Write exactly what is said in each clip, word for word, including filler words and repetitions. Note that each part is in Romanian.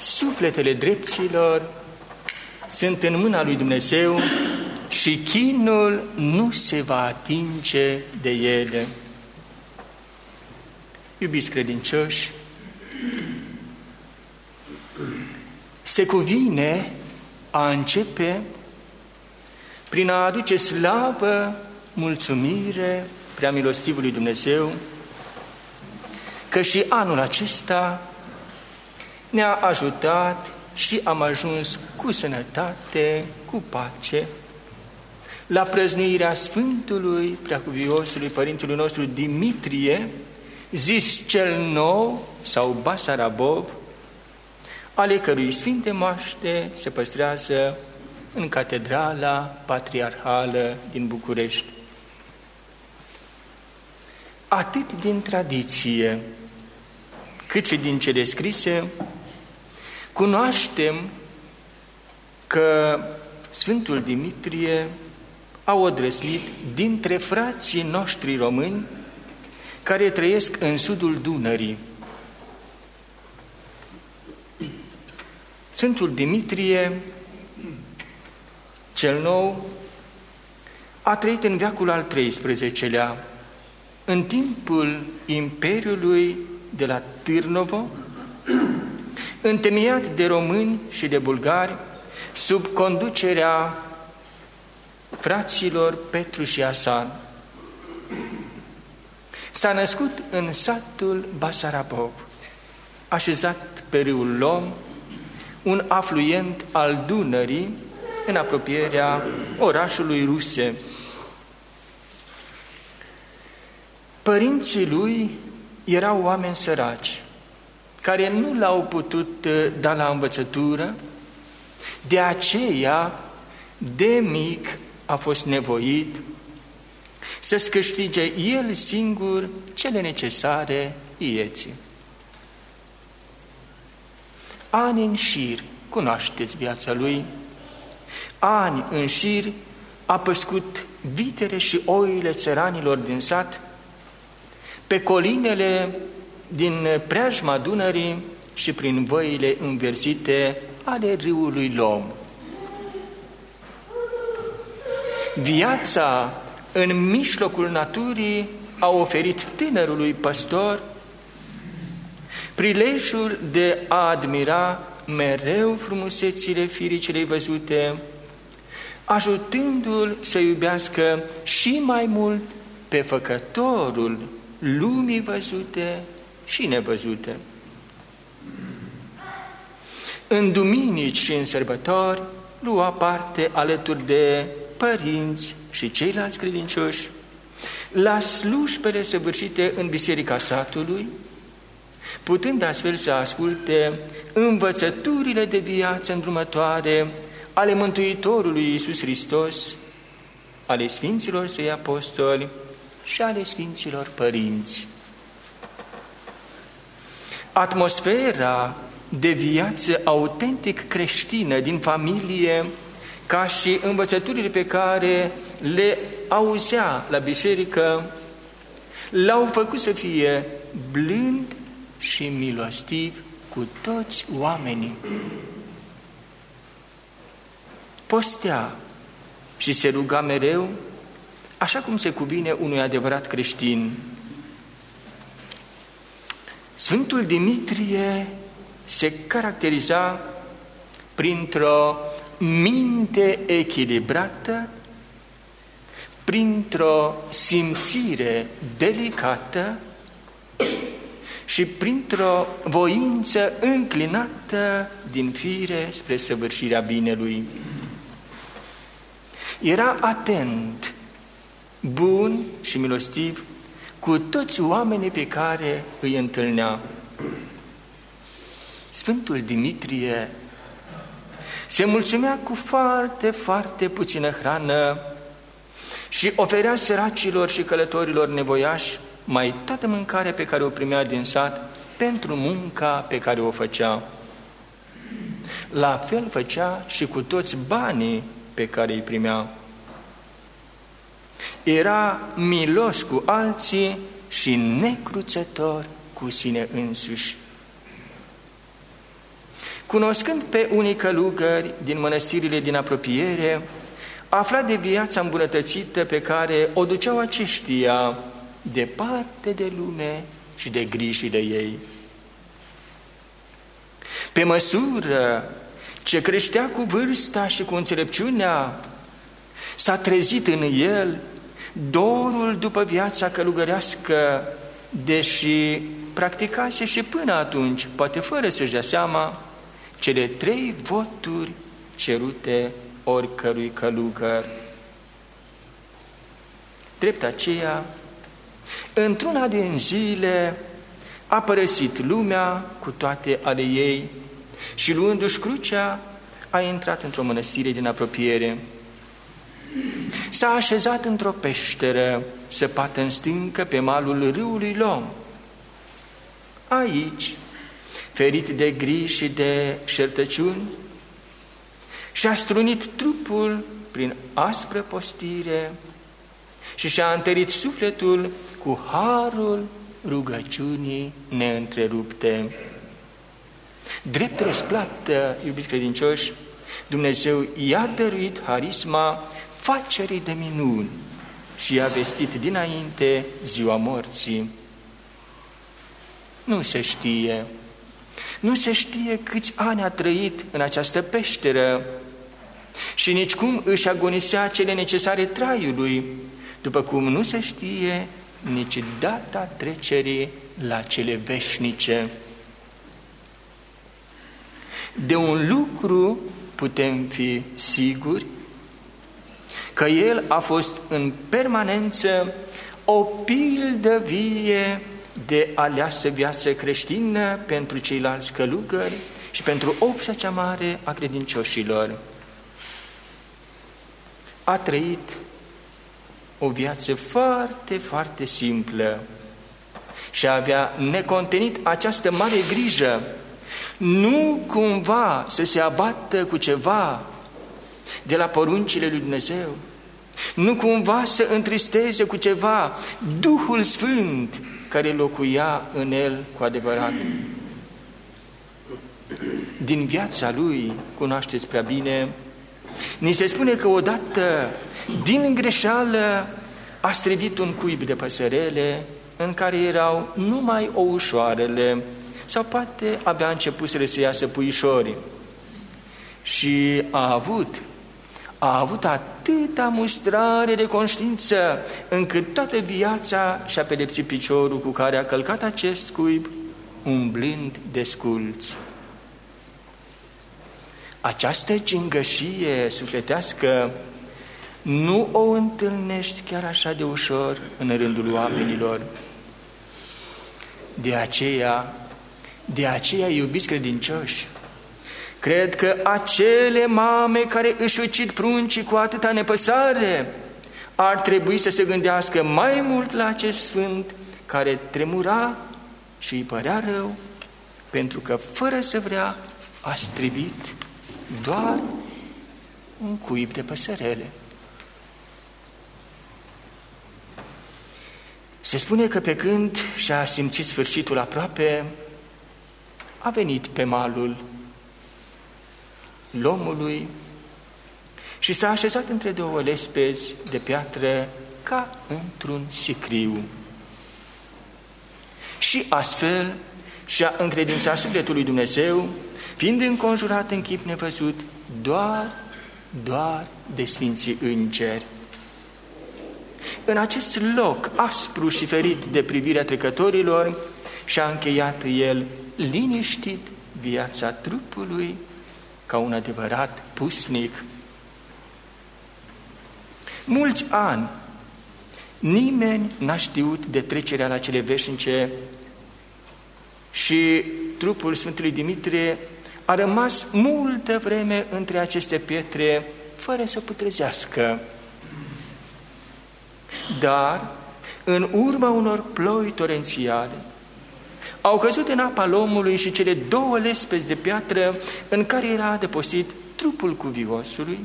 sufletele drepților sunt în mâna lui Dumnezeu și chinul nu se va atinge de ele. Iubiți credincioși, se cuvine a începe prin a aduce slavă, mulțumire preamilostivului Dumnezeu, că și anul acesta ne-a ajutat și am ajuns cu sănătate, cu pace, la prăznuirea Sfântului Preacuviosului Părintelui nostru Dimitrie, zis cel nou sau Basarabov, ale cărui sfinte moaște se păstrează în Catedrala Patriarhală din București. Atât din tradiție, cât și din cele scrise, cunoaștem că Sfântul Dimitrie a odrăsnit dintre frații noștri români care trăiesc în sudul Dunării. Sfântul Dimitrie cel nou a trăit în veacul al treisprezecelea, în timpul Imperiului de la Târnovo, întemeiat de români și de bulgari, sub conducerea fraților Petru și Asan. S-a născut în satul Basarabov, așezat pe râul Lom, un afluent al Dunării, în apropierea orașului Ruse. Părinții lui erau oameni săraci, care nu l-au putut da la învățătură, de aceea, de mic, a fost nevoit să-și câștige el singur cele necesare vieții. Ani în șir, cunoașteți viața lui, ani în șir a păscut vitele și oile țăranilor din sat, pe colinele din preajma Dunării și prin văile înverzite ale râului Lom. Viața în mijlocul naturii a oferit tânărului păstor prilejul de a admira mereu frumusețile firii celei văzute, ajutându-l să iubească și mai mult pe Făcătorul lumii văzute și nevăzute. În duminici și în sărbători lua parte alături de părinți și ceilalți credincioși la slujbele săvârșite în biserica satului, putând astfel să asculte învățăturile de viață îndrumătoare ale Mântuitorului Iisus Hristos, ale Sfinților Săi Apostoli și ale Sfinților Părinți. Atmosfera de viață autentic creștină din familie, ca și învățăturile pe care le auzea la biserică, l-au făcut să fie blând și milostiv cu toți oamenii. Postea și se ruga mereu, așa cum se cuvine unui adevărat creștin. Sfântul Dimitrie se caracteriza printr-o minte echilibrată, printr-o simțire delicată și printr-o voință înclinată din fire spre săvârșirea binelui. Era atent, bun și milostiv cu toți oamenii pe care îi întâlnea. Sfântul Dimitrie se mulțumea cu foarte, foarte puțină hrană și oferea săracilor și călătorilor nevoiași mai toată mâncarea pe care o primea din sat pentru munca pe care o făcea. La fel făcea și cu toți banii pe care îi primea. Era milos cu alții și necruțător cu sine însuși. cunoscând pe unii călugări din mănăstirile din apropiere, afla de viața îmbunătățită pe care o duceau aceștia departe de lume și de grijile ei. Pe măsură ce creștea cu vârsta și cu înțelepciunea, s-a trezit în el dorul după viața călugărească, deși practicase și până atunci, poate fără să-și dea seama, cele trei voturi cerute oricărui călugăr. Drept aceea, într-una din zile, a părăsit lumea cu toate ale ei și, luându-și crucea, a intrat într-o mănăstire din apropiere. S-a așezat într-o peșteră săpată în stâncă pe malul râului Lom. Aici, ferit de griji și de șertăciuni, și-a strunit trupul prin aspră postire și și-a întărit sufletul cu harul rugăciunii neîntrerupte. Drept răsplată, iubiți credincioși, Dumnezeu i-a dăruit harisma facerii de minuni și i-a vestit dinainte ziua morții. Nu se știe, nu se știe câți ani a trăit în această peșteră și nici cum își agonisea cele necesare traiului, după cum nu se știe nici data trecerii la cele veșnice. De un lucru putem fi siguri, că el a fost în permanență o pildă vie de aleasă viață creștină pentru ceilalți călugări și pentru opșa cea mare a credincioșilor. A trăit o viață foarte, foarte simplă și avea necontenit această mare grijă, nu cumva să se abată cu ceva de la poruncile lui Dumnezeu, nu cumva să întristeze cu ceva Duhul Sfânt care locuia în el cu adevărat. Din viața lui, cunoașteți prea bine, ni se spune că odată, din greșeală, a strivit un cuib de păsărele în care erau numai oușoarele, sau poate abia începuseră să iasă puișorii. Și a avut, a avut atâta mustrare de conștiință, încât toată viața și-a pedepsit piciorul cu care a călcat acest cuib, umblând de sculți. Această gingășie sufletească nu o întâlnești chiar așa de ușor în rândul oamenilor. De aceea, de aceea, iubiți credincioși, cred că acele mame care își ucid pruncii cu atâta nepăsare ar trebui să se gândească mai mult la acest sfânt care tremura și îi părea rău, pentru că fără să vrea a strivit doar un cuib de păsărele. Se spune că pe când și-a simțit sfârșitul aproape, a venit pe malul Lomului și s-a așezat între două lespezi de piatră ca într-un sicriu. Și astfel și-a încredințat sufletul lui Dumnezeu, fiind înconjurat în chip nevăzut doar, doar de sfinții îngeri. În acest loc aspru și ferit de privirea trecătorilor, și-a încheiat el liniștit viața trupului ca un adevărat pusnic. Mulți ani nimeni n-a știut de trecerea la cele veșnice și trupul Sfântului Dimitrie a rămas multă vreme între aceste pietre fără să putrezească. Dar, în urma unor ploi torențiale, au căzut în apa Lomului și cele două lespezi de piatră în care era adăpostit trupul cuviosului.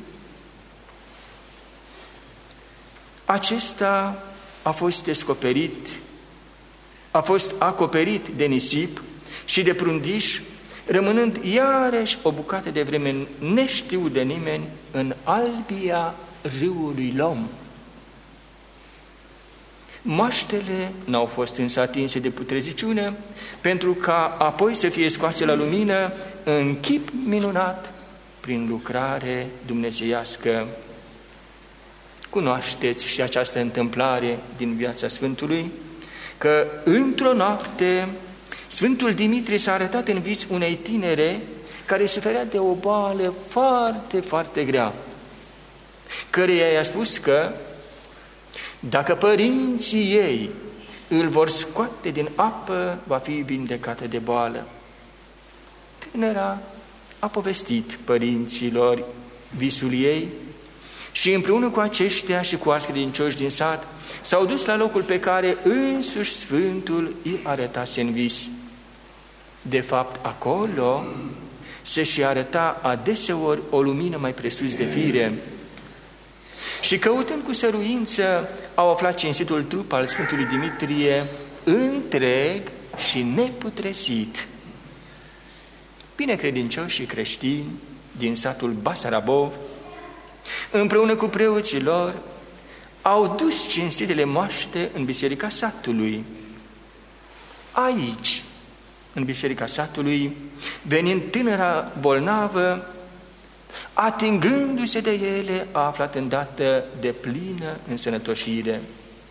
Acesta a fost descoperit, a fost acoperit de nisip și de prundiș, rămânând iarăși o bucată de vreme neștiut de nimeni în albia râului Lom. Moaștele n-au fost însă atinse de putreziciune, pentru ca apoi să fie scoase la lumină în chip minunat prin lucrare dumnezeiască. Cunoașteți și această întâmplare din viața Sfântului, că într-o noapte Sfântul Dimitrie s-a arătat în vis unei tinere care suferea de o boală foarte, foarte grea, căreia i-a spus că dacă părinții ei îl vor scoate din apă, va fi vindecată de boală. Tânăra a povestit părinților visul ei și împreună cu aceștia și cu alți credincioși din sat s-au dus la locul pe care însuși Sfântul îi arătase în vis. De fapt, acolo se și arăta adeseori o lumină mai presus de fire. Și căutând cu săruință, au aflat cinstitul trup al Sfântului Dimitrie întreg și neputresit. Binecredincioși și creștini din satul Basarabov, împreună cu preoții lor, au dus cinstitele moaște în biserica satului. Aici, în biserica satului, venind tânăra bolnavă, atingându-se de ele, a aflat îndată de plină însănătoșire.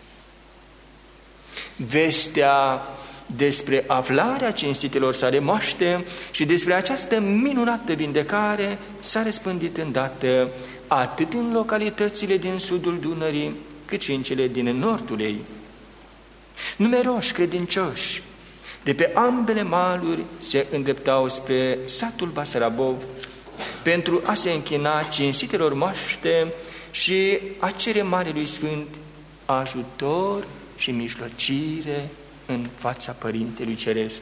Vestea despre aflarea cinstitelor sale moaște și despre această minunată vindecare s-a răspândit îndată atât în localitățile din sudul Dunării, cât și în cele din nordul ei. Numeroși credincioși de pe ambele maluri se îndreptau spre satul Basarabov pentru a se închina cinstitelor moaște și a cere Marelui Sfânt ajutor și mijlocire în fața Părintelui Ceresc.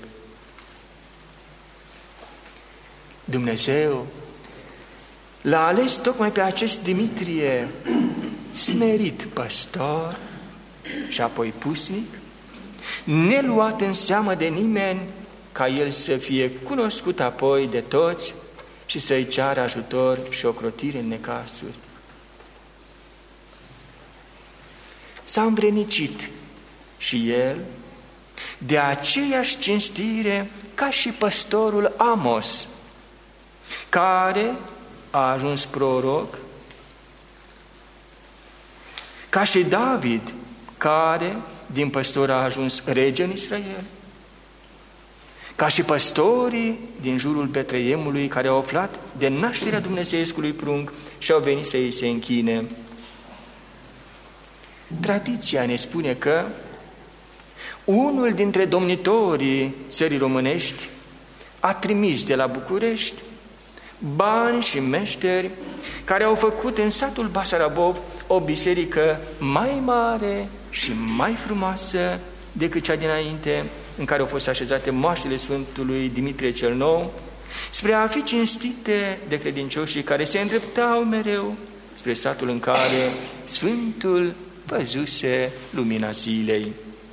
Dumnezeu l-a ales tocmai pe acest Dimitrie, smerit păstor și apoi pusnic, neluat în seamă de nimeni, ca el să fie cunoscut apoi de toți și să-i ceară ajutor și ocrotire în necazuri. S-a învrednicit și el de aceeași cinstire ca și păstorul Amos, care a ajuns proroc, ca și David, care din păstor a ajuns rege în Israel, ca și păstorii din jurul Betleemului care au aflat de nașterea Dumnezeiescului prunc și au venit să îi se închine. Tradiția ne spune că unul dintre domnitorii țării românești a trimis de la București bani și meșteri care au făcut în satul Basarabov o biserică mai mare și mai frumoasă decât cea dinainte, în care au fost așezate moaștele Sfântului Dimitrie cel Nou, spre a fi cinstite de credincioșii care se îndreptau mereu spre satul în care Sfântul văzuse lumina zilei.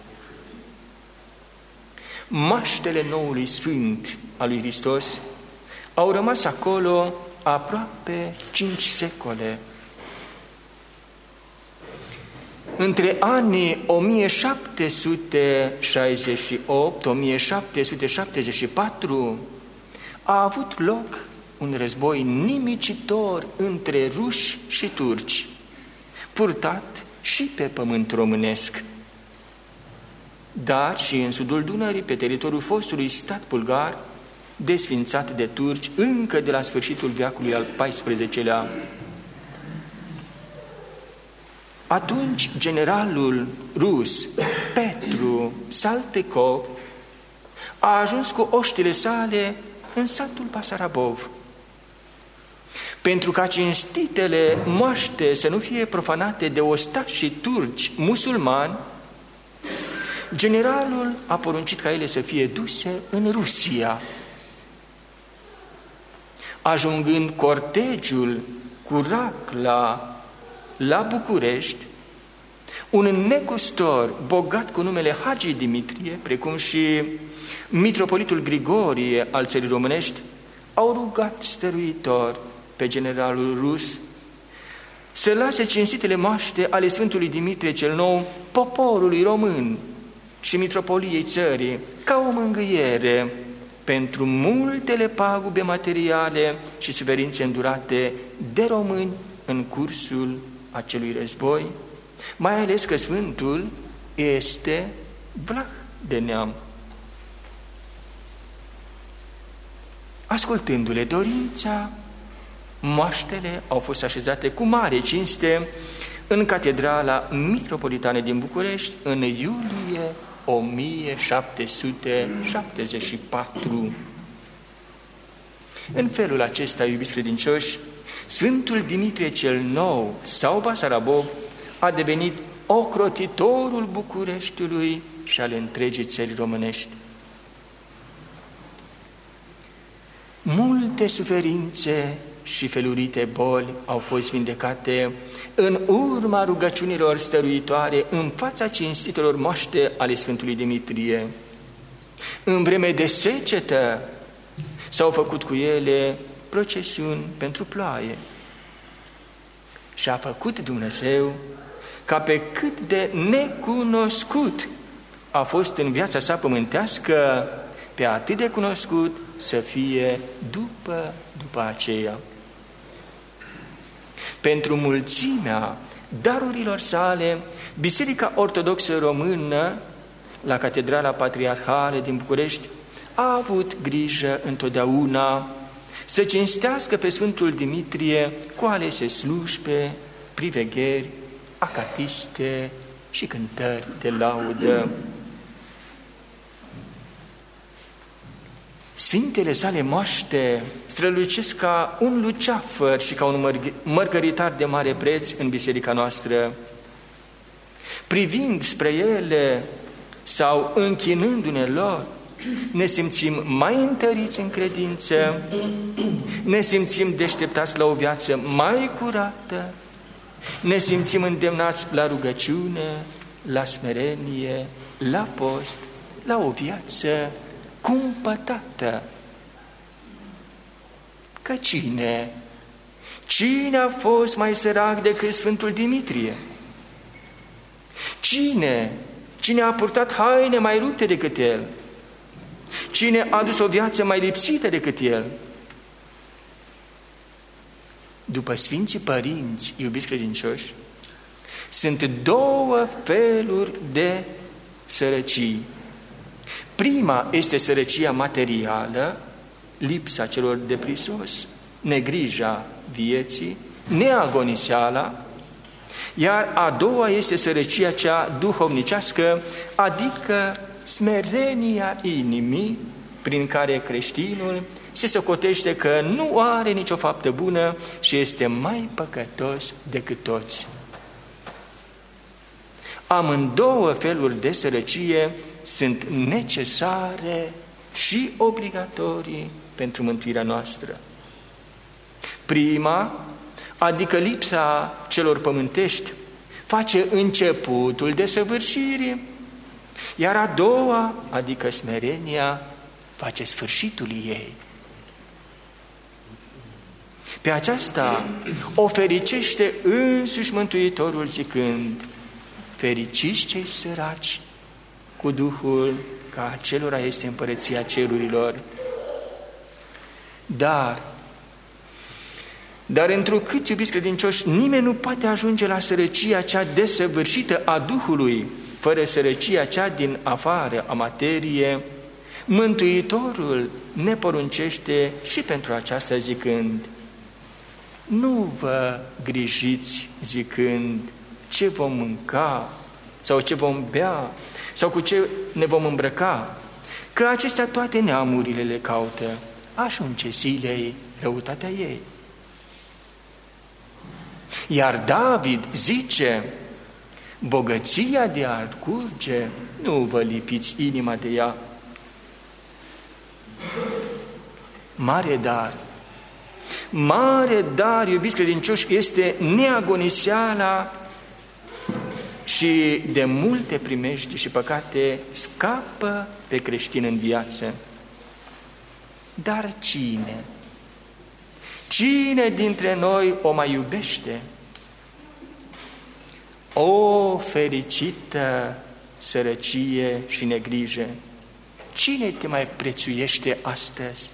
Moaștele noului Sfânt al lui Hristos au rămas acolo aproape cinci secole. Între anii o mie șapte sute șaizeci și opt - o mie șapte sute șaptezeci și patru a avut loc un război nimicitor între ruși și turci, purtat și pe pământ românesc, dar și în sudul Dunării, pe teritoriul fostului stat bulgar, desfințat de turci încă de la sfârșitul veacului al paisprezecelea. Atunci generalul rus Petru Saltykov a ajuns cu oștile sale în satul Basarabov. Pentru ca cinstitele moaște să nu fie profanate de ostașii turci musulmani, generalul a poruncit ca ele să fie duse în Rusia. Ajungând cortegiul cu racla la București, un negustor bogat cu numele Hagi Dimitrie, precum și mitropolitul Grigorie al țării românești, au rugat stăruitor pe generalul rus să lase cinstitele moaște ale Sfântului Dimitrie cel Nou poporului român și mitropoliei țării ca o mângâiere pentru multele pagube materiale și suferințe îndurate de români în cursul acelui război, mai ales că Sfântul este vlah de neam. Ascultându-le dorința, moaștele au fost așezate cu mare cinste în Catedrala Mitropolitană din București în iulie o mie șapte sute șaptezeci și patru. În felul acesta, iubiți credincioși, Sfântul Dimitrie cel Nou sau Basarabov a devenit ocrotitorul Bucureștiului și al întregii țări românești. Multe suferințe și felurite boli au fost vindecate în urma rugăciunilor stăruitoare în fața cinstitelor moaște ale Sfântului Dimitrie. În vreme de secetă s-au făcut cu ele procesiuni pentru ploaie. Și a făcut Dumnezeu ca pe cât de necunoscut a fost în viața sa pământească, pe atât de cunoscut să fie după, după aceea. Pentru mulțimea darurilor sale, Biserica Ortodoxă Română, la Catedrala Patriarhală din București, a avut grijă întotdeauna să cinstească pe Sfântul Dimitrie cu alese slujbe, privegheri, acatiste și cântări de laudă. Sfintele sale moaște strălucesc ca un luceafăr și ca un mărgăritar de mare preț în biserica noastră. Privind spre ele sau închinându-ne lor, ne simțim mai întăriți în credință, ne simțim deșteptați la o viață mai curată, ne simțim îndemnați la rugăciune, la smerenie, la post, la o viață cumpătată. Că cine? Cine a fost mai sărac decât Sfântul Dimitrie? Cine? Cine a purtat haine mai rupte decât el? Cine a dus o viață mai lipsită decât el? După Sfinții Părinți, iubiți credincioși, sunt două feluri de sărăcii. Prima este sărăcia materială, lipsa celor de prisos, negrija vieții, neagoniseala, iar a doua este sărăcia cea duhovnicească, adică smerenia inimii, prin care creștinul se socotește că nu are nicio faptă bună și este mai păcătos decât toți. Amândouă feluri de sărăcie sunt necesare și obligatorii pentru mântuirea noastră. Prima, adică lipsa celor pământești, face începutul desăvârșirii, iar a doua, adică smerenia, face sfârșitul ei. Pe aceasta o fericește însuși Mântuitorul zicând: fericiți cei săraci cu Duhul, ca acelora este împărăția cerurilor. Dar, dar întrucât, iubiți credincioși, nimeni nu poate ajunge la sărăcia cea desăvârșită a Duhului, fără sărăcia cea din afară a materie, Mântuitorul ne poruncește și pentru aceasta zicând: nu vă grijiți zicând ce vom mânca sau ce vom bea sau cu ce ne vom îmbrăca, că acestea toate neamurile le caută, ajunge zilei răutatea ei. Iar David zice: bogăția de a curge, nu vă lipiți inima de ea. Mare dar, mare dar, iubiți credincioși, este neagoniseala și și de multe primești și păcate scapă pe creștin în viață. Dar cine? Cine dintre noi o mai iubește? O fericită sărăcie și negrijă! Cine te mai prețuiește astăzi?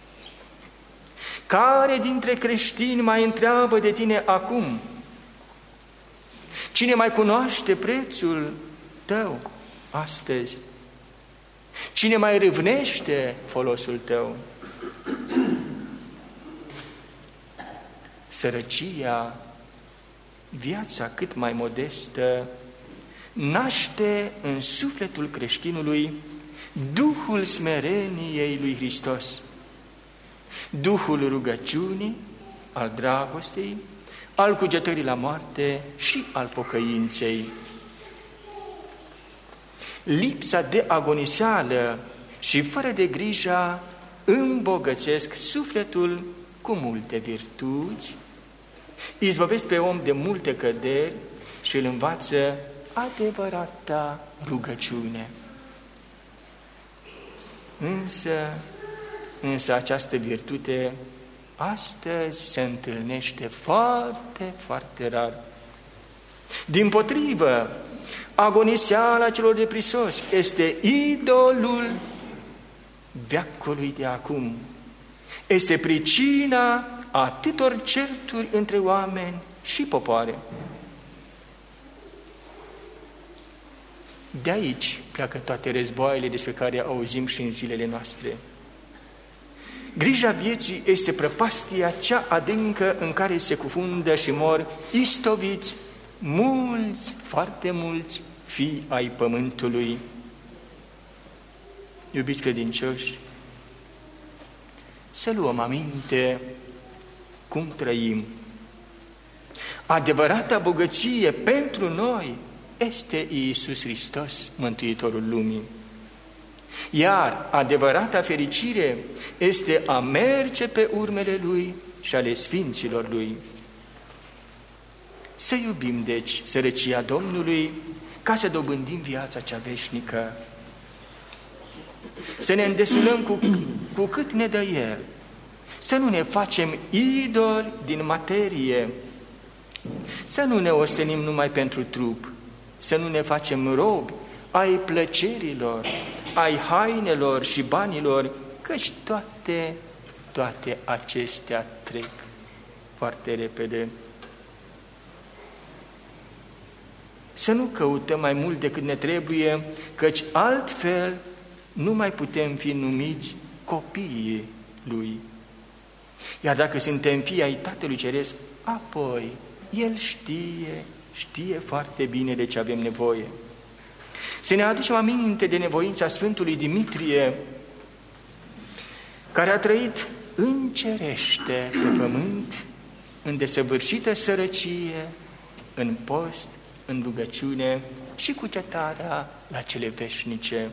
Care dintre creștini mai întreabă de tine acum? Cine mai cunoaște prețul tău astăzi? Cine mai râvnește folosul tău? Sărăcia, viața cât mai modestă, naște în sufletul creștinului Duhul smereniei lui Hristos, Duhul rugăciunii, al dragostei, al cugetării la moarte și al pocăinței. Lipsa de agoniseală și fără de grijă îmbogățesc sufletul cu multe virtuți, izbăvesc pe om de multe căderi și îl învață adevărata rugăciune. Însă, însă această virtute astăzi se întâlnește foarte, foarte rar. Dimpotrivă, agoniseala celor de prisos este idolul veacului de acum. Este pricina atâtor certuri între oameni și popoare. De aici pleacă toate războaiele despre care auzim și în zilele noastre. Grija vieții este prăpastia cea adâncă în care se cufundă și mor istoviți mulți, foarte mulți fii ai pământului. Iubiți credincioși, să luăm aminte cum trăim. Adevărata bogăție pentru noi este Iisus Hristos, Mântuitorul lumii. Iar adevărata fericire este a merge pe urmele Lui și ale Sfinților Lui. Să iubim, deci, sărăcia Domnului ca să dobândim viața cea veșnică. Să ne îndesulăm cu, cu cât ne dă El. Să nu ne facem idoli din materie. Să nu ne osenim numai pentru trup. Să nu ne facem robi ai plăcerilor, ai hainelor și banilor, căci toate, toate acestea trec foarte repede. Să nu căutăm mai mult decât ne trebuie, căci altfel nu mai putem fi numiți copiii Lui. Iar dacă suntem fii ai Tatălui Ceresc, apoi El știe, știe foarte bine de ce avem nevoie. Să ne aducem aminte de nevoința Sfântului Dimitrie, care a trăit încerește pe pământ, în desăvârșită sărăcie, în post, în rugăciune și cugetarea la cele veșnice.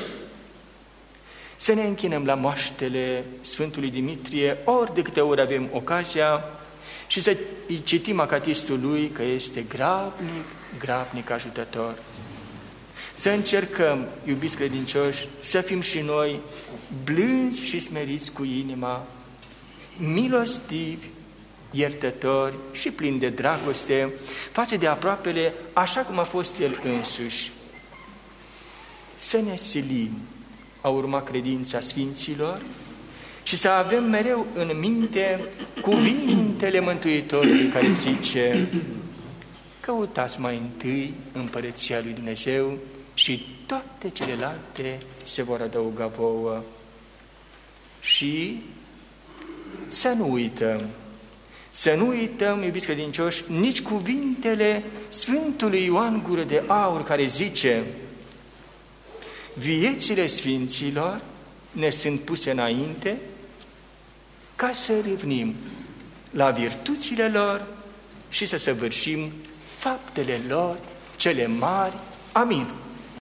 Să ne închinăm la moaștele Sfântului Dimitrie ori de câte ori avem ocazia și să îi citim acatistul lui, că este grabnic, grabnic ajutător. Să încercăm, iubiți credincioși, să fim și noi blânzi și smeriți cu inima, milostivi, iertători și plini de dragoste față de aproapele, așa cum a fost El însuși. Să ne silim a urma credința Sfinților și să avem mereu în minte cuvintele Mântuitorului care zice: căutați mai întâi împărăția lui Dumnezeu și toate celelalte se vor adăuga vouă. Și să nu uităm, să nu uităm, iubiți credincioși, nici cuvintele Sfântului Ioan Gură de Aur, care zice: viețile Sfinților ne sunt puse înainte ca să râvnim la virtuțile lor și să săvârșim faptele lor cele mari. Amin.